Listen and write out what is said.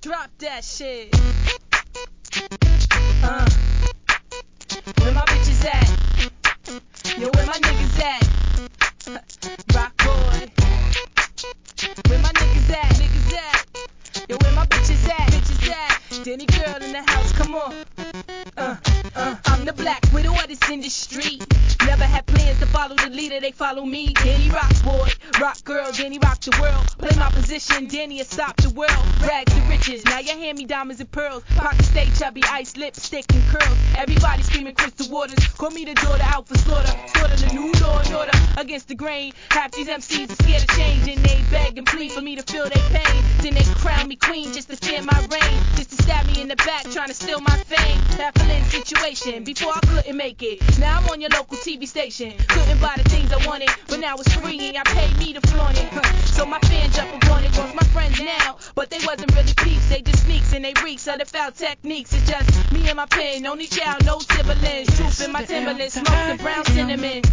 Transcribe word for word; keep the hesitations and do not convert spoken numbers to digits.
Drop that shit. Uh, where my bitches at? Yo, where my niggas at? Rock boy. Where my niggas at? Niggas at? Yo, where my bitches at? Bitches at? Danny girl in the house, come on. Uh, uh, I'm the black widow of this industry. Never had plans to follow the leader, they follow me. Danny rocks, boy, rock girl, Danny rock the world. Play my position, Danny will stop the world. Rags to riches, now you hand me diamonds and pearls. Pockets stay chubby, ice, lipstick and curls. Everybody screaming Crystal Waters. Call me the daughter out for slaughter. Slaughter the new law and order against the grain. Half these M Cs are scared of change, and they beg and plead for me to feel their pain. Then they crown me queen just to stand my reign, just to stab me in the back, trying to steal my fame. Baffling situation, before I couldn't make it. Now I'm on your local T V station. Couldn't buy the things I wanted, but now it's free and y'all pay me to flaunt it. So my fans jump up on it, lost my friends now, but they wasn't really peeps, they just sneaks and they reeks of the foul techniques. It's just me and my pen, only child, no siblings. Truth in my Timberlands, smoke the brown cinnamon.